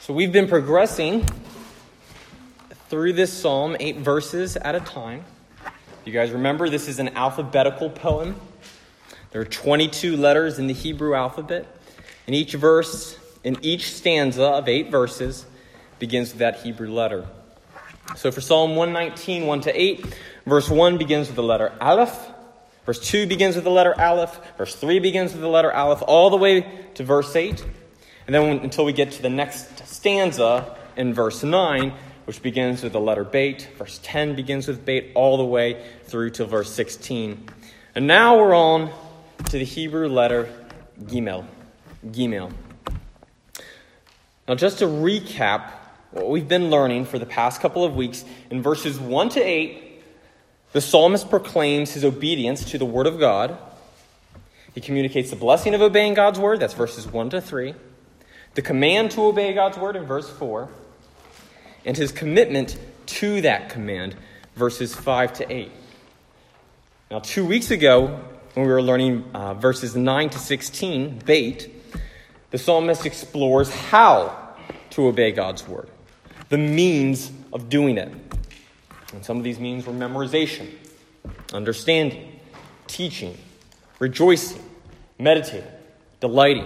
So we've been progressing through this psalm, 8 verses at a time. You guys remember, this is an alphabetical poem. There are 22 letters in the Hebrew alphabet. And each verse, in each stanza of 8 verses, begins with that Hebrew letter. So for Psalm 119, 1-8, verse 1 begins with the letter Aleph. Verse 2 begins with the letter Aleph. Verse 3 begins with the letter Aleph, all the way to verse 8. And then until we get to the next stanza in verse 9, which begins with the letter Beit. Verse 10 begins with Beit all the way through to verse 16. And now we're on to the Hebrew letter Gimel. Gimel. Now just to recap what we've been learning for the past couple of weeks, in verses 1-8, the psalmist proclaims his obedience to the word of God. He communicates the blessing of obeying God's word, that's verses 1-3. The command to obey God's word in verse 4. And his commitment to that command, verses 5-8. Now 2 weeks ago, when we were learning verses 9-16, Beit, the psalmist explores how to obey God's word, the means of doing it. And some of these means were memorization, understanding, teaching, rejoicing, meditating, delighting.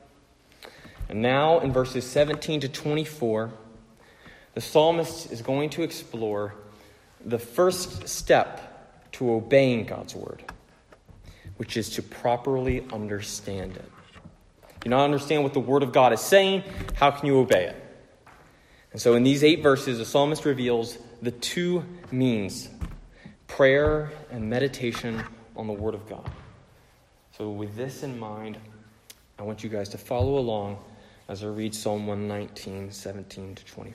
And now in verses 17-24, the psalmist is going to explore the first step to obeying God's word, which is to properly understand it. If you not understand what the word of God is saying, how can you obey it? And so in these 8 verses, the psalmist reveals the 2 means, prayer and meditation on the word of God. So with this in mind, I want you guys to follow along as I read Psalm 119, 17-24.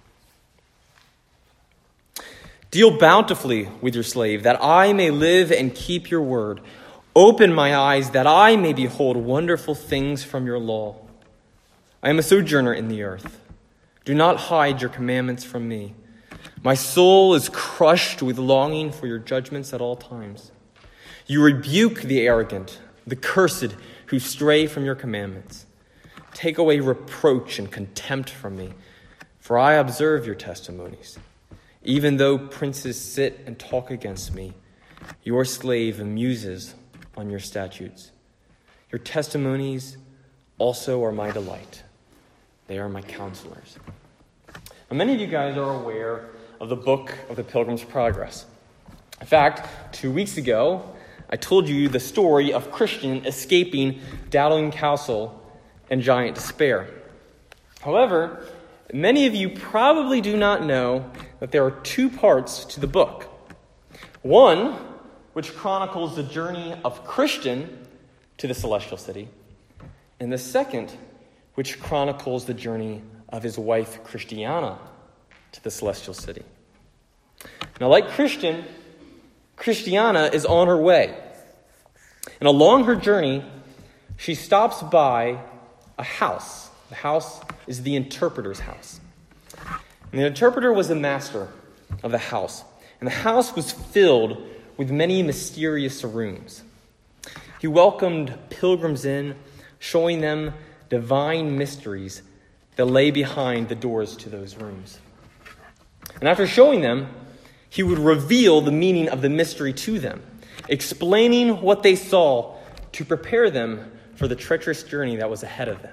Deal bountifully with your slave, that I may live and keep your word. Open my eyes, that I may behold wonderful things from your law. I am a sojourner in the earth. Do not hide your commandments from me. My soul is crushed with longing for your judgments at all times. You rebuke the arrogant, the cursed, who stray from your commandments. Take away reproach and contempt from me, for I observe your testimonies. Even though princes sit and talk against me, your slave muses on your statutes. Your testimonies also are my delight. They are my counselors. Now, many of you guys are aware of the book of the Pilgrim's Progress. In fact, 2 weeks ago, I told you the story of Christian escaping Doubting Castle and Giant Despair. However, many of you probably do not know that there are 2 parts to the book. One, which chronicles the journey of Christian to the celestial city, and the second, which chronicles the journey of his wife Christiana to the celestial city. Now, like Christian, Christiana is on her way. And along her journey, she stops by a house. The house is the interpreter's house. And the interpreter was the master of the house. And the house was filled with many mysterious rooms. He welcomed pilgrims in, showing them divine mysteries that lay behind the doors to those rooms. And after showing them, he would reveal the meaning of the mystery to them, explaining what they saw to prepare them for the treacherous journey that was ahead of them.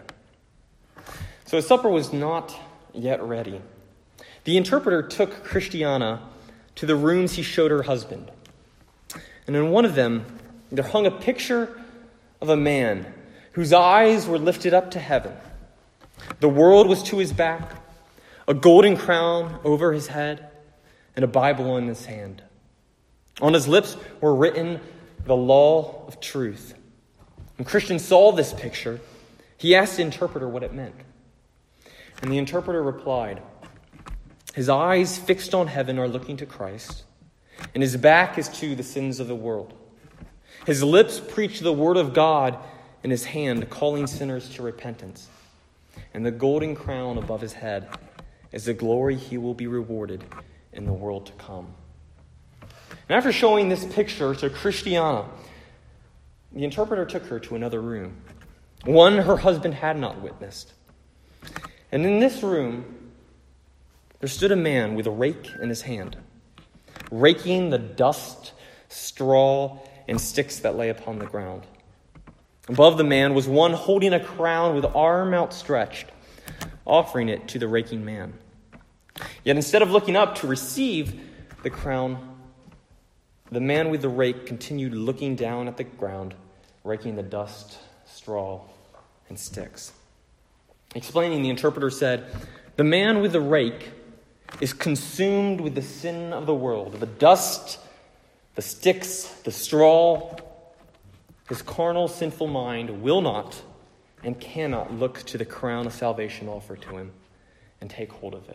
So his supper was not yet ready. The interpreter took Christiana to the rooms he showed her husband. And in one of them, there hung a picture of a man whose eyes were lifted up to heaven. The world was to his back, a golden crown over his head, and a Bible in his hand. On his lips were written the law of truth. When Christian saw this picture, he asked the interpreter what it meant. And the interpreter replied, his eyes fixed on heaven are looking to Christ, and his back is to the sins of the world. His lips preach the word of God, and his hand calling sinners to repentance. And the golden crown above his head is the glory he will be rewarded in the world to come. And after showing this picture to Christiana, the interpreter took her to another room, one her husband had not witnessed. And in this room, there stood a man with a rake in his hand, raking the dust, straw, and sticks that lay upon the ground. Above the man was one holding a crown with arm outstretched, offering it to the raking man. Yet instead of looking up to receive the crown, the man with the rake continued looking down at the ground, raking the dust, straw, and sticks. Explaining, the interpreter said, "The man with the rake is consumed with the sin of the world, the dust, the sticks, the straw. His carnal, sinful mind will not and cannot look to the crown of salvation offered to him and take hold of it."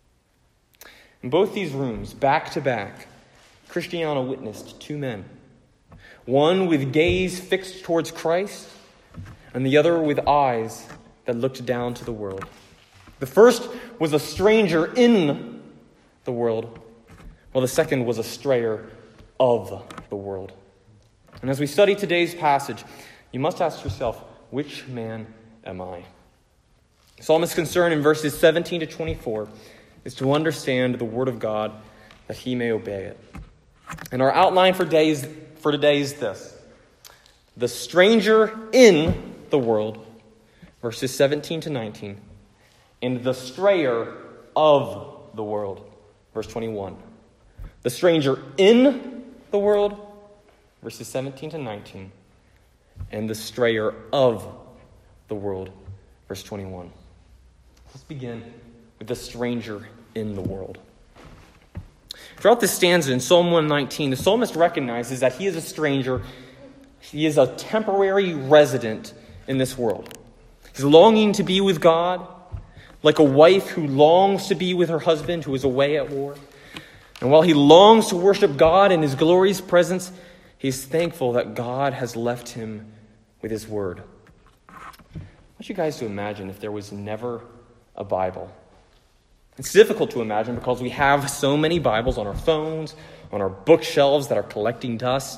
In both these rooms, back to back, Christiana witnessed two men, one with gaze fixed towards Christ, and the other with eyes that looked down to the world. The first was a stranger in the world, while the second was a strayer of the world. And as we study today's passage, you must ask yourself, which man am I? The psalmist's concern in verses 17 to 24 is to understand the word of God that he may obey it. And our outline for today is this: the stranger in the world, verses 17 to 19, and the strayer of the world, verse 21. The stranger in the world, verses 17 to 19, and the strayer of the world, verse 21. Let's begin with the stranger in the world. Throughout this stanza in Psalm 119, the psalmist recognizes that he is a stranger. He is a temporary resident in this world. He's longing to be with God, like a wife who longs to be with her husband who is away at war. And while he longs to worship God in his glorious presence, he's thankful that God has left him with his word. I want you guys to imagine if there was never a Bible. It's difficult to imagine because we have so many Bibles on our phones, on our bookshelves that are collecting dust.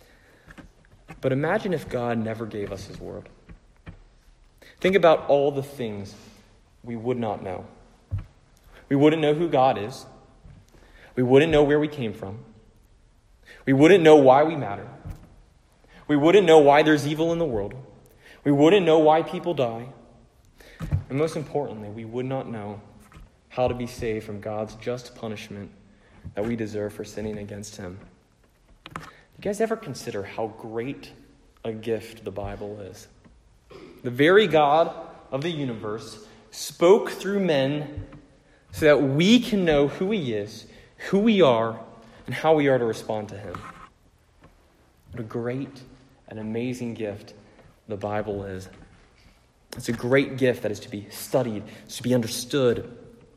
But imagine if God never gave us his word. Think about all the things we would not know. We wouldn't know who God is. We wouldn't know where we came from. We wouldn't know why we matter. We wouldn't know why there's evil in the world. We wouldn't know why people die. And most importantly, we would not know how to be saved from God's just punishment that we deserve for sinning against him. You guys ever consider how great a gift the Bible is? The very God of the universe spoke through men so that we can know who he is, who we are, and how we are to respond to him. What a great and amazing gift the Bible is. It's a great gift that is to be studied, it's to be understood.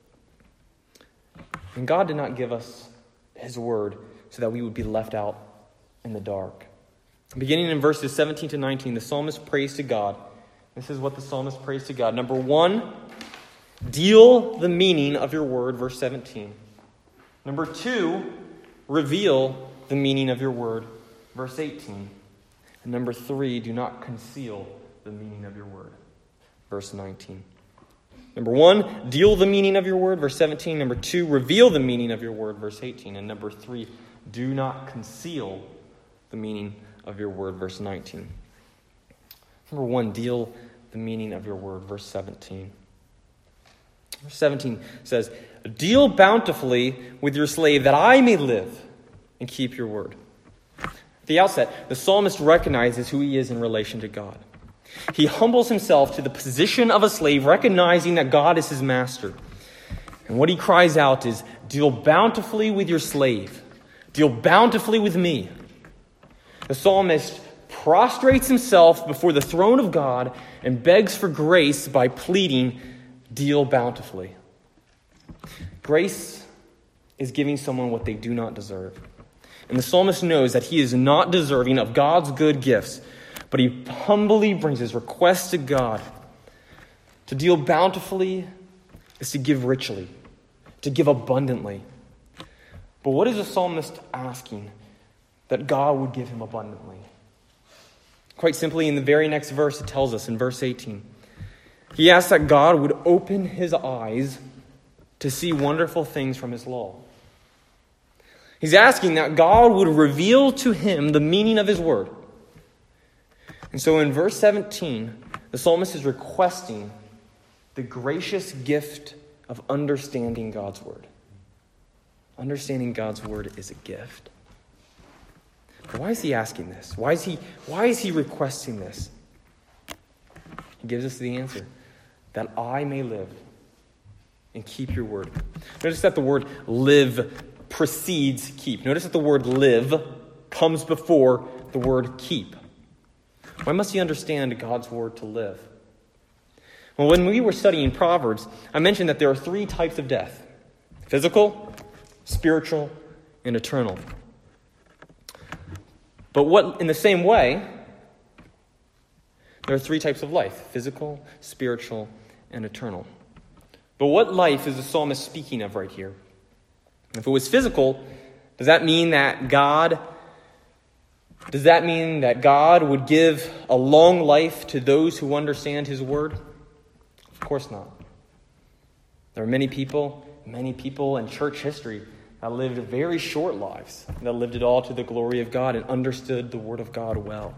And God did not give us his word so that we would be left out in the dark. Beginning in verses 17 to 19, the psalmist prays to God. This is what the psalmist prays to God. Number one, deal the meaning of your word, verse 17. Number two, reveal the meaning of your word, verse 18. And number three, do not conceal the meaning of your word, verse 19. Number one, deal the meaning of your word, verse 17. Number two, reveal the meaning of your word, verse 18. And number three, do not conceal the meaning of your word, verse 19. Number one, deal the meaning of your word, verse 17. Verse 17 says, "Deal bountifully with your slave that I may live and keep your word." At the outset, the psalmist recognizes who he is in relation to God. He humbles himself to the position of a slave, recognizing that God is his master. And what he cries out is, "Deal bountifully with your slave. Deal bountifully with me." The psalmist prostrates himself before the throne of God and begs for grace by pleading, "Deal bountifully." Grace is giving someone what they do not deserve. And the psalmist knows that he is not deserving of God's good gifts, but he humbly brings his request to God. To deal bountifully is to give richly, to give abundantly. But what is the psalmist asking? That God would give him abundantly. Quite simply, in the very next verse, it tells us in verse 18, He asks that God would open his eyes to see wonderful things from his law. He's asking that God would reveal to him the meaning of his word. And so in verse 17, the psalmist is requesting the gracious gift of understanding God's word. Understanding God's word is a gift. But why is he asking this? Why is he requesting this? He gives us the answer. That I may live and keep your word. Notice that the word live precedes keep. Notice that the word live comes before the word keep. Why must he understand God's word to live? Well, when we were studying Proverbs, I mentioned that there are 3 types of death: physical, spiritual, and eternal. But in the same way, there are 3 types of life: physical, spiritual, and eternal. But what life is the psalmist speaking of right here? If it was physical, does that mean that God would give a long life to those who understand his word? Of course not. There are many people in church history that lived very short lives, that lived it all to the glory of God and understood the word of God well.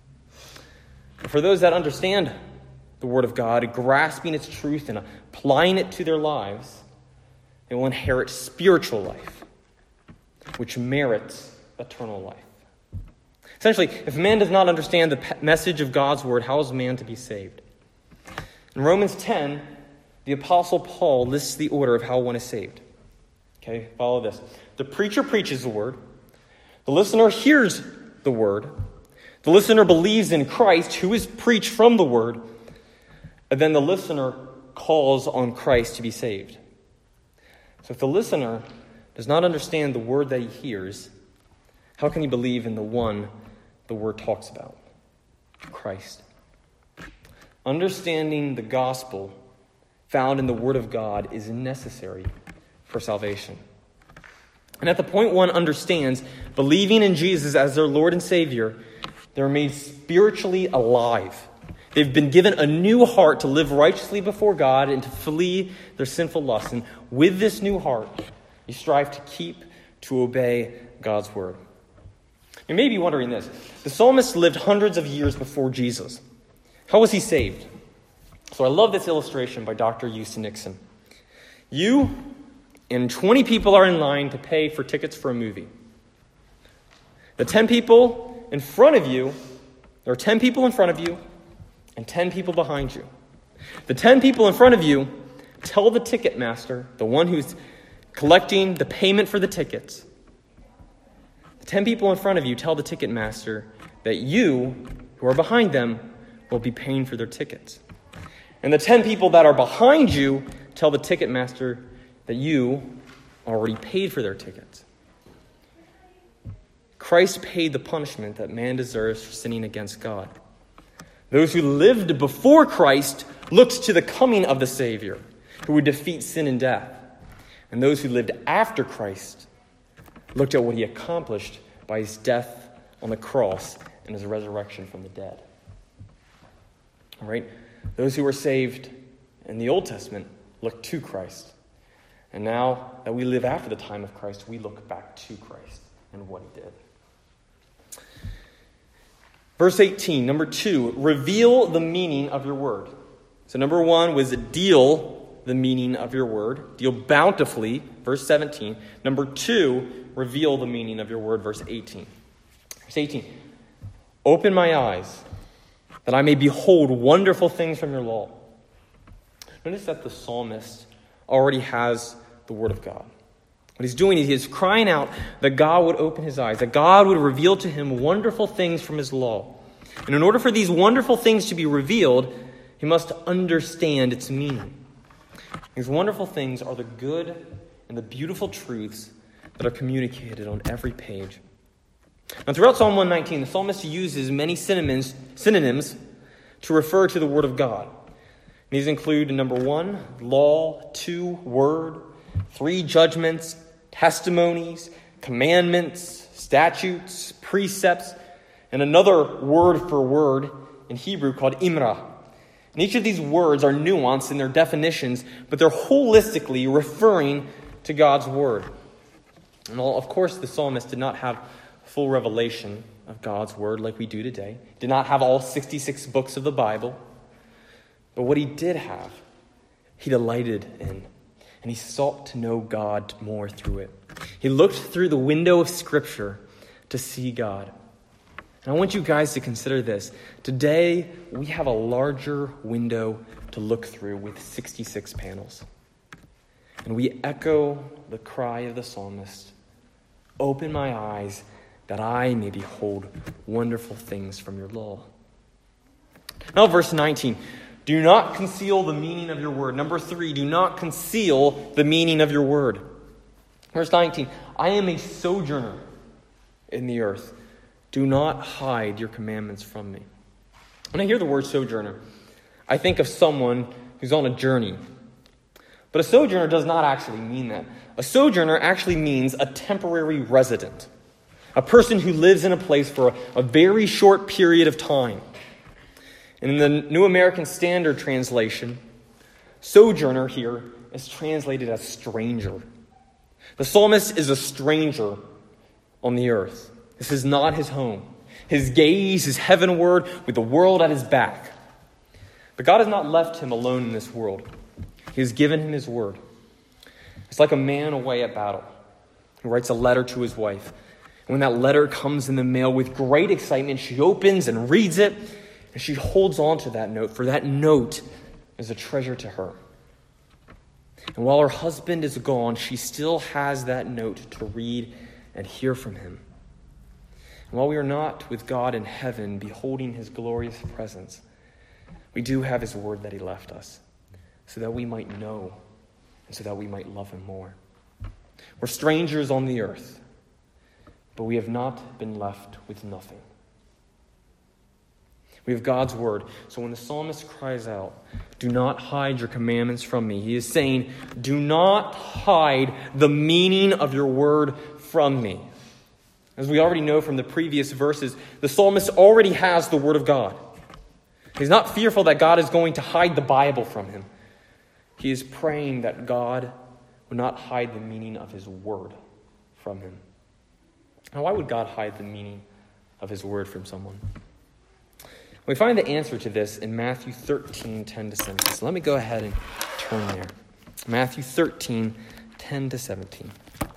But for those that understand the word of God, grasping its truth and applying it to their lives, they will inherit spiritual life, which merits eternal life. Essentially, if man does not understand the message of God's word, how is man to be saved? In Romans 10, the Apostle Paul lists the order of how one is saved. Okay, follow this. The preacher preaches the word. The listener hears the word. The listener believes in Christ, who is preached from the word. And then the listener calls on Christ to be saved. So if the listener does not understand the word that he hears, how can he believe in the one the word talks about? Christ. Understanding the gospel found in the word of God is necessary for salvation. And at the point one understands, believing in Jesus as their Lord and Savior, they're made spiritually alive. They've been given a new heart to live righteously before God and to flee their sinful lusts. And with this new heart, you strive to obey God's word. You may be wondering this. The psalmist lived hundreds of years before Jesus. How was he saved? So I love this illustration by Dr. Houston Nixon. You and 20 people are in line to pay for tickets for a movie. The 10 people in front of you, there are 10 people in front of you and 10 people behind you. The 10 people in front of you tell the ticket master, the one who's collecting the payment for the tickets, the 10 people in front of you tell the ticket master that you, who are behind them, will be paying for their tickets. And the 10 people that are behind you tell the ticket master that you already paid for their tickets. Christ paid the punishment that man deserves for sinning against God. Those who lived before Christ looked to the coming of the Savior, who would defeat sin and death. And those who lived after Christ looked at what he accomplished by his death on the cross and his resurrection from the dead. All right? Those who were saved in the Old Testament looked to Christ. And now that we live after the time of Christ, we look back to Christ and what he did. Verse 18, number 2, reveal the meaning of your word. So number 1 was deal the meaning of your word. Deal bountifully, verse 17. Number 2, reveal the meaning of your word, verse 18. Verse 18, open my eyes that I may behold wonderful things from your law. Notice that the psalmist already has the word of God. What he's doing is he is crying out that God would open his eyes, that God would reveal to him wonderful things from his law. And in order for these wonderful things to be revealed, he must understand its meaning. These wonderful things are the good and the beautiful truths that are communicated on every page. Now, throughout Psalm 119, the psalmist uses many synonyms to refer to the word of God. These include, number 1, law, 2, word, 3, judgments, testimonies, commandments, statutes, precepts, and another word for word in Hebrew called imra. And each of these words are nuanced in their definitions, but they're holistically referring to God's word. And of course, the psalmist did not have full revelation of God's word like we do today. Did not have all 66 books of the Bible. But what he did have, he delighted in. And he sought to know God more through it. He looked through the window of Scripture to see God. And I want you guys to consider this. Today, we have a larger window to look through with 66 panels. And we echo the cry of the psalmist, "Open my eyes that I may behold wonderful things from your law." Now, verse 19. Do not conceal the meaning of your word. Number 3, do not conceal the meaning of your word. Verse 19. I am a sojourner in the earth. Do not hide your commandments from me. When I hear the word sojourner, I think of someone who's on a journey. But a sojourner does not actually mean that. A sojourner actually means a temporary resident. A person who lives in a place for a very short period of time. And in the New American Standard Translation, sojourner here is translated as stranger. The psalmist is a stranger on the earth. This is not his home. His gaze is heavenward with the world at his back. But God has not left him alone in this world. He has given him his word. It's like a man away at battle who writes a letter to his wife. And when that letter comes in the mail with great excitement, she opens and reads it, and she holds on to that note, for that note is a treasure to her. And while her husband is gone, she still has that note to read and hear from him. And while we are not with God in heaven, beholding his glorious presence, we do have his word that he left us, so that we might know and so that we might love him more. We're strangers on the earth, but we have not been left with nothing. We have God's word. So when the psalmist cries out, "Do not hide your commandments from me," he is saying, do not hide the meaning of your word from me. As we already know from the previous verses, the psalmist already has the word of God. He's not fearful that God is going to hide the Bible from him. He is praying that God would not hide the meaning of his word from him. Now, why would God hide the meaning of his word from someone? We find the answer to this in Matthew 13, 10 to 17. So let me go ahead and turn there. Matthew 13, 10 to 17.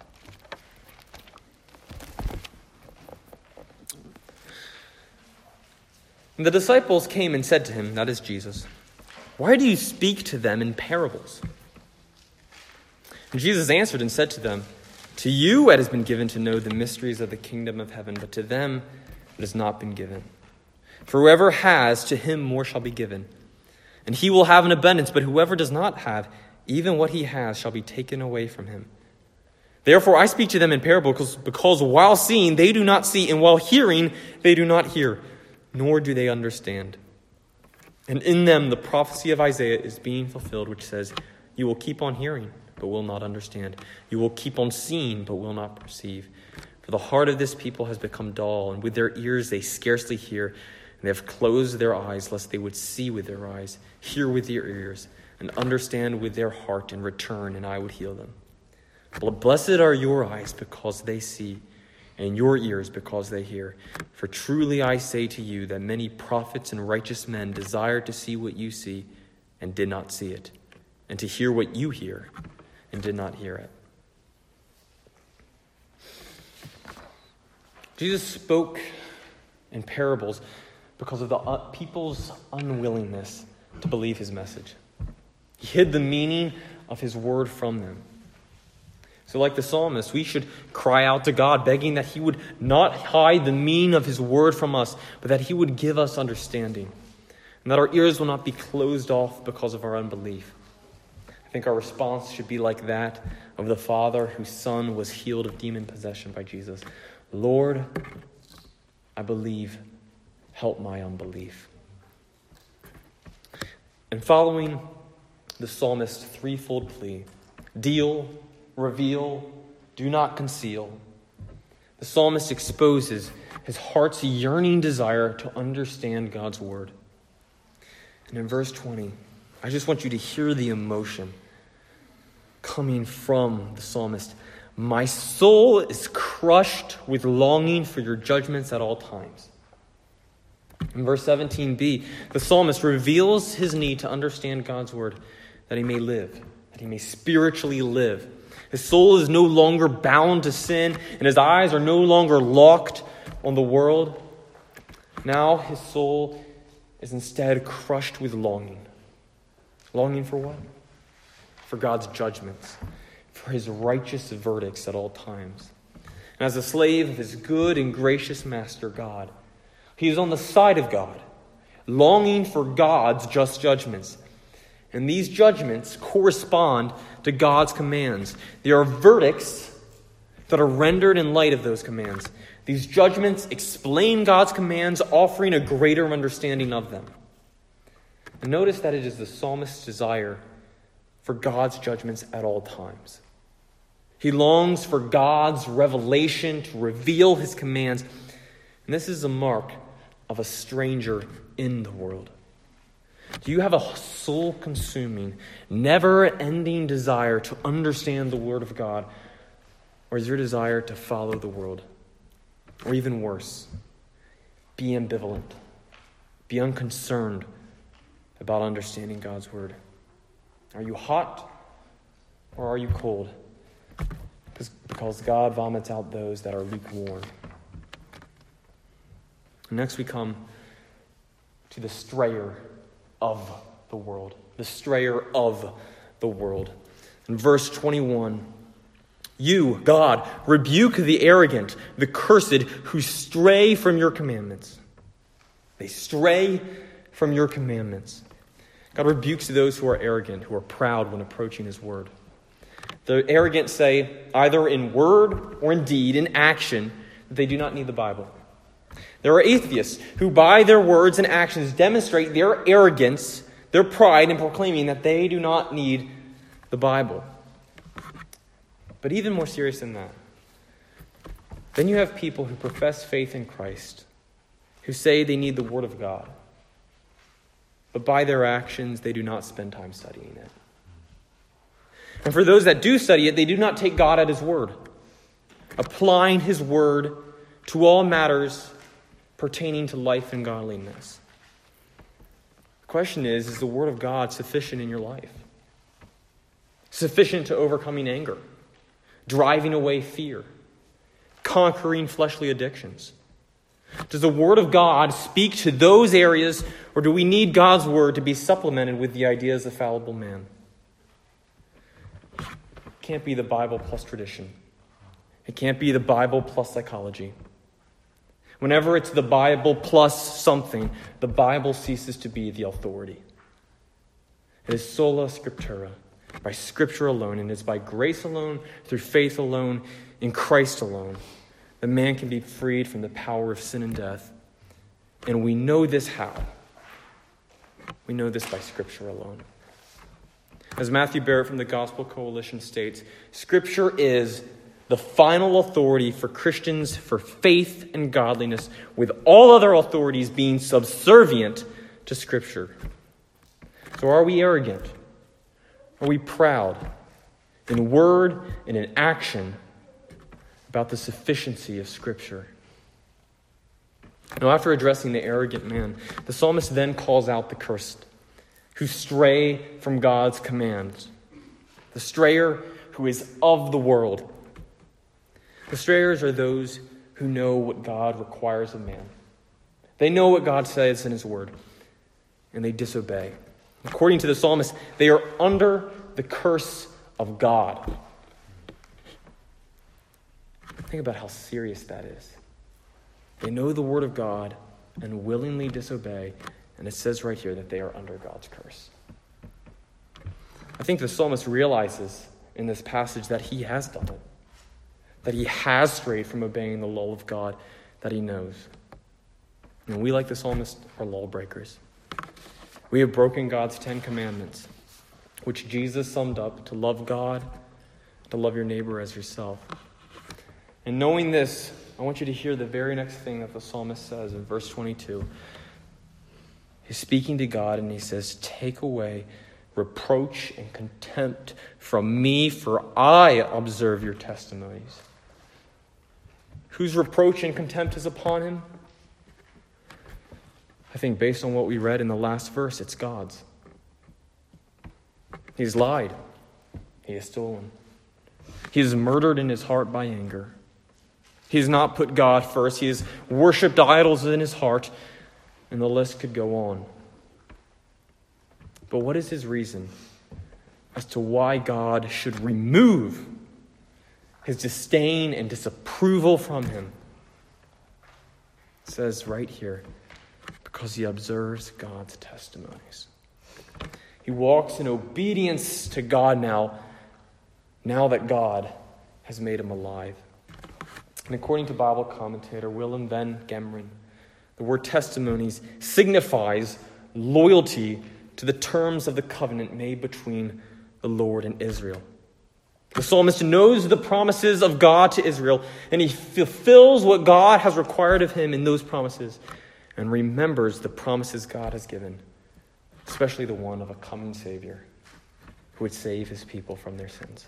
And the disciples came and said to him, that is Jesus, "Why do you speak to them in parables?" And Jesus answered and said to them, "To you it has been given to know the mysteries of the kingdom of heaven, but to them it has not been given. For whoever has, to him more shall be given, and he will have an abundance, but whoever does not have, even what he has shall be taken away from him. Therefore I speak to them in parables, because while seeing they do not see, and while hearing they do not hear, nor do they understand. And in them the prophecy of Isaiah is being fulfilled, which says, you will keep on hearing, but will not understand. You will keep on seeing, but will not perceive. For the heart of this people has become dull, and with their ears they scarcely hear, and they have closed their eyes, lest they would see with their eyes, hear with their ears, and understand with their heart, and return, and I would heal them. Blessed are your eyes because they see, and your ears because they hear. For truly I say to you that many prophets and righteous men desired to see what you see and did not see it, and to hear what you hear and did not hear it." Jesus spoke in parables because of the people's unwillingness to believe his message. He hid the meaning of his word from them. So like the psalmist, we should cry out to God, begging that he would not hide the meaning of his word from us, but that he would give us understanding, and that our ears will not be closed off because of our unbelief. I think our response should be like that of the father whose son was healed of demon possession by Jesus. Lord, I believe, help my unbelief. And following the psalmist's threefold plea, deal, reveal, do not conceal, the psalmist exposes his heart's yearning desire to understand God's word. And in verse 20, I just want you to hear the emotion coming from the psalmist. My soul is crushed with longing for your judgments at all times. In verse 17b, the psalmist reveals his need to understand God's word, that he may live, that he may spiritually live. His soul is no longer bound to sin, and his eyes are no longer locked on the world. Now his soul is instead crushed with longing. Longing for what? For God's judgments, for his righteous verdicts at all times. And as a slave of his good and gracious master God, he is on the side of God, longing for God's just judgments. And these judgments correspond to God's commands. They are verdicts that are rendered in light of those commands. These judgments explain God's commands, offering a greater understanding of them. And notice that it is the psalmist's desire for God's judgments at all times. He longs for God's revelation to reveal his commands. And this is a mark of a stranger in the world. Do you have a soul-consuming, never-ending desire to understand the Word of God? Or is your desire to follow the world? Or even worse, be ambivalent, be unconcerned about understanding God's Word? Are you hot or are you cold? Because God vomits out those that are lukewarm. Next we come to the strayer of the world. The strayer of the world. In verse 21, you, God, rebuke the arrogant, the cursed, who stray from your commandments. They stray from your commandments. God rebukes those who are arrogant, who are proud when approaching his word. The arrogant say, either in word or in deed, in action, that they do not need the Bible. There are atheists who, by their words and actions, demonstrate their arrogance, their pride in proclaiming that they do not need the Bible. But even more serious than that, then you have people who profess faith in Christ, who say they need the Word of God, but by their actions, they do not spend time studying it. And for those that do study it, they do not take God at his word, applying his word to all matters pertaining to life and godliness. The question is the Word of God sufficient in your life? Sufficient to overcoming anger, driving away fear, conquering fleshly addictions? Does the Word of God speak to those areas, or do we need God's Word to be supplemented with the ideas of fallible man? It can't be the Bible plus tradition. It can't be the Bible plus psychology. Whenever it's the Bible plus something, the Bible ceases to be the authority. It is sola scriptura, by Scripture alone, and it is by grace alone, through faith alone, in Christ alone, that man can be freed from the power of sin and death. And we know this how? We know this by Scripture alone. As Matthew Barrett from the Gospel Coalition states, Scripture is the final authority for Christians for faith and godliness, with all other authorities being subservient to Scripture. So are we arrogant? Are we proud in word and in action about the sufficiency of Scripture? Now, after addressing the arrogant man, the psalmist then calls out the cursed, who stray from God's commands. The strayer who is of the world. The strayers are those who know what God requires of man. They know what God says in his word, and they disobey. According to the psalmist, they are under the curse of God. Think about how serious that is. They know the word of God and willingly disobey, and it says right here that they are under God's curse. I think the psalmist realizes in this passage that he has done it, that he has strayed from obeying the law of God that he knows. And we, like the psalmist, are lawbreakers. We have broken God's 10 commandments, which Jesus summed up to love God, to love your neighbor as yourself. And knowing this, I want you to hear the very next thing that the psalmist says in verse 22. He's speaking to God, and he says, take away reproach and contempt from me, for I observe your testimonies. Whose reproach and contempt is upon him? I think based on what we read in the last verse, it's God's. He's lied. He has stolen. He is murdered in his heart by anger. He has not put God first. He has worshipped idols in his heart, and the list could go on. But what is his reason as to why God should remove his disdain and disapproval from him? It says right here, because he observes God's testimonies. He walks in obedience to God now that God has made him alive. And according to Bible commentator Willem van Gemeren, the word testimonies signifies loyalty to the terms of the covenant made between the Lord and Israel. The psalmist knows the promises of God to Israel, and he fulfills what God has required of him in those promises, and remembers the promises God has given, especially the one of a coming Savior who would save his people from their sins.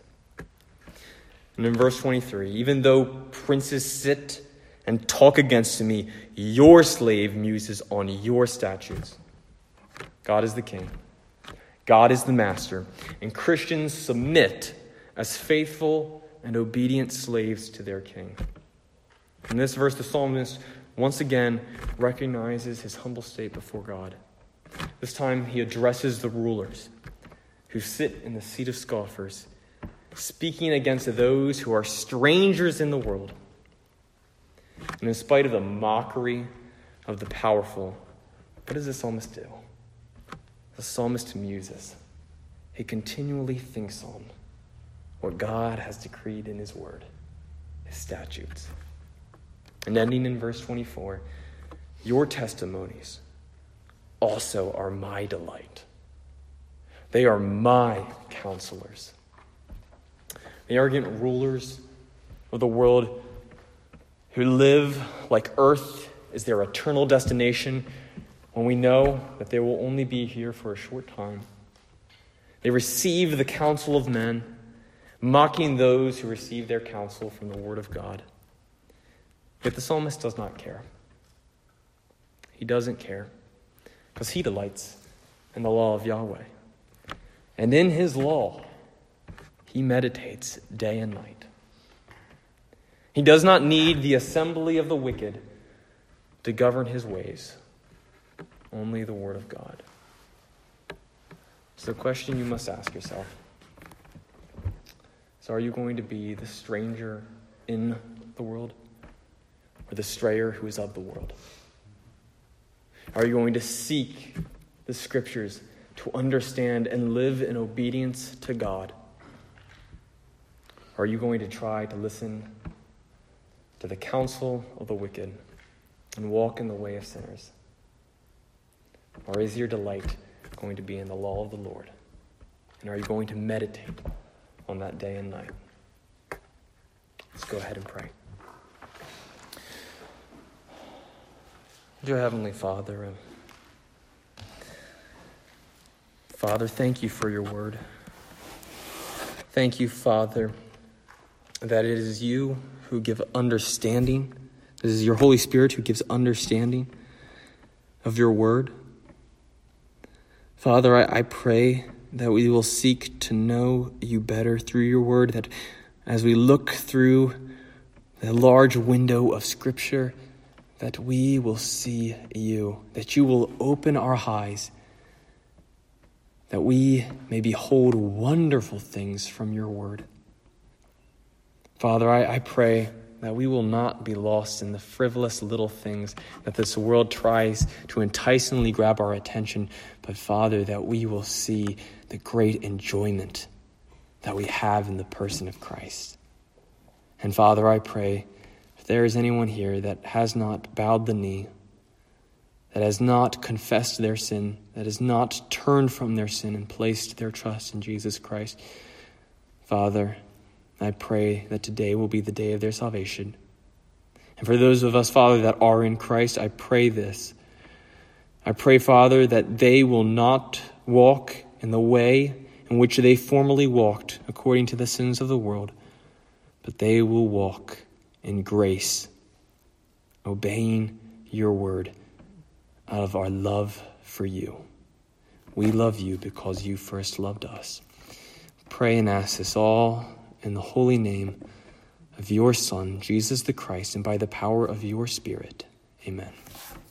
And in verse 23, even though princes sit and talk against me, your slave muses on your statutes. God is the king. God is the master. And Christians submit as faithful and obedient slaves to their king. In this verse, the psalmist once again recognizes his humble state before God. This time he addresses the rulers who sit in the seat of scoffers, speaking against those who are strangers in the world. And in spite of the mockery of the powerful, what does the psalmist do? The psalmist muses. He continually thinks on what God has decreed in his word, his statutes. And ending in verse 24, your testimonies also are my delight. They are my counselors. The arrogant rulers of the world who live like earth is their eternal destination, when we know that they will only be here for a short time. They receive the counsel of men, mocking those who receive their counsel from the word of God. Yet the psalmist does not care. He doesn't care because he delights in the law of Yahweh. And in his law, he meditates day and night. He does not need the assembly of the wicked to govern his ways. Only the word of God. So the question you must ask yourself is, are you going to be the stranger in the world or the strayer who is of the world? Are you going to seek the scriptures to understand and live in obedience to God? Are you going to try to listen to the counsel of the wicked and walk in the way of sinners? Or is your delight going to be in the law of the Lord? And are you going to meditate on that day and night? Let's go ahead and pray. Dear Heavenly Father, Father, thank you for your word. Thank you, Father, that it is you who give understanding. It is your Holy Spirit who gives understanding of your word. Father, I pray that we will seek to know you better through your word, that as we look through the large window of Scripture, that we will see you, that you will open our eyes, that we may behold wonderful things from your word. Father, I pray that we will not be lost in the frivolous little things that this world tries to enticingly grab our attention, but Father, that we will see the great enjoyment that we have in the person of Christ. And Father, I pray, if there is anyone here that has not bowed the knee, that has not confessed their sin, that has not turned from their sin and placed their trust in Jesus Christ, Father, I pray that today will be the day of their salvation. And for those of us, Father, that are in Christ, I pray this, I pray, Father, that they will not walk in the way in which they formerly walked according to the sins of the world, but they will walk in grace, obeying your word out of our love for you. We love you because you first loved us. Pray and ask this all in the holy name of your Son, Jesus the Christ, and by the power of your Spirit. Amen.